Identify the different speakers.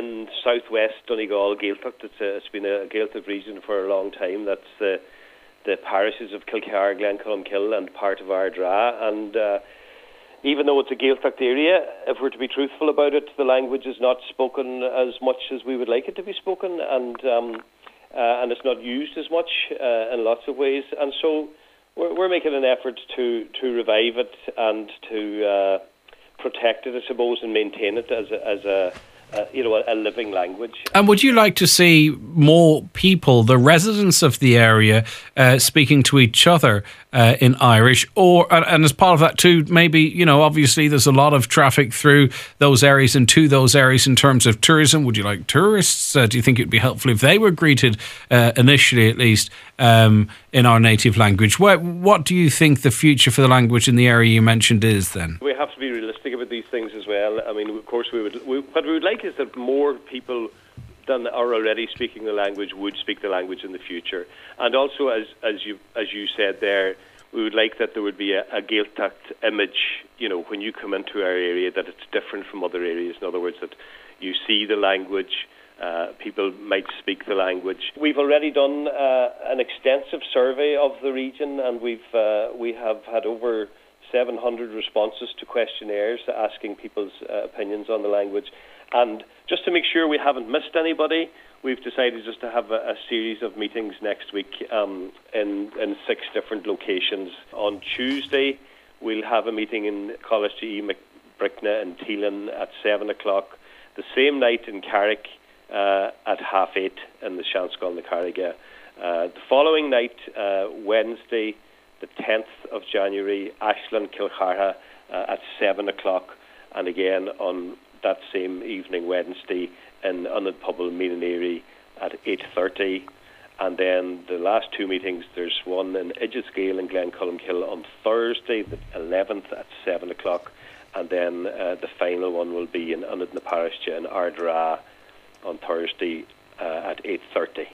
Speaker 1: in southwest Donegal, Gaeltacht. It's been a Gaeltacht region for a long time. That's the parishes of Kilcar, Glencolmkill and part of Ardra. And even though it's a Gaeltacht area, if we're to be truthful about it, the language is not spoken as much as we would like it to be spoken, and it's not used as much in lots of ways. And so we're making an effort to revive it and to protect it, I suppose, and maintain it as a living language.
Speaker 2: And would you like to see more people, the residents of the area, speaking to each other in Irish? And as part of that too, maybe, obviously there's a lot of traffic through those areas and to those areas in terms of tourism. Would you like tourists? Do you think it'd be helpful if they were greeted, initially at least, in our native language? What do you think the future for the language in the area you mentioned is then?
Speaker 1: We have to be realistic about these things as well. I mean, of course, what we would like is that more people than are already speaking the language would speak the language in the future. And also, as you said there, we would like that there would be a Gaeltacht image, when you come into our area, that it's different from other areas. In other words, that you see the language, people might speak the language. We've already done an extensive survey of the region, and we have had over 700 responses to questionnaires asking people's opinions on the language. And just to make sure we haven't missed anybody, we've decided just to have a series of meetings next week in 6 different locations. On Tuesday, we'll have a meeting in College G. McBrickna in Teelan at 7 o'clock. The same night in Carrick at 8:30 in the Seanscoil na Carriga. The following night, Wednesday, the 10th of January, Ashland, Kilcarha at 7 o'clock. And again on that same evening, Wednesday, in Unadpubble, Meenaneri at 8:30. And then the last 2 meetings, there's one in Idgescale and Glencolmkill on Thursday, the 11th at 7 o'clock. And then the final one will be in Unad na Parishtja in Ardra on Thursday at 8:30.